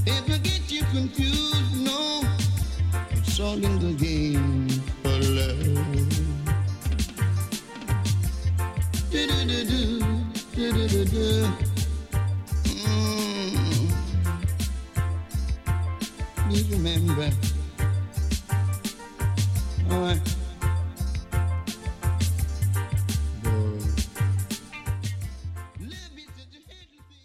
If I get you confused, no, it's all in the game.